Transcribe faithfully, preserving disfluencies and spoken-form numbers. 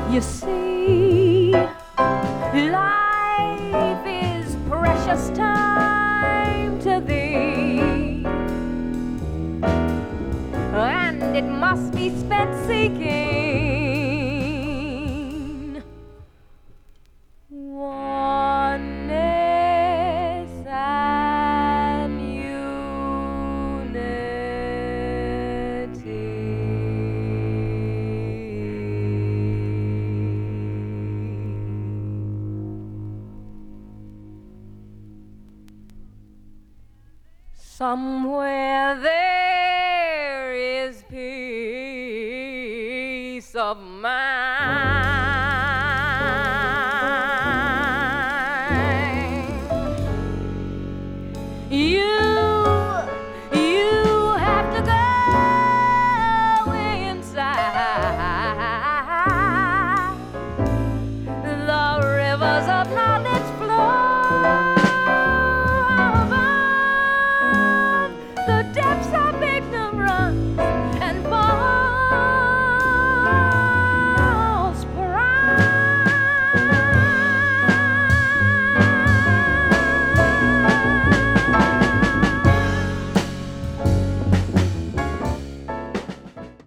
You see, life is precious time to thee, and it must be spent seeking oneness and somewhere there is peace of mind.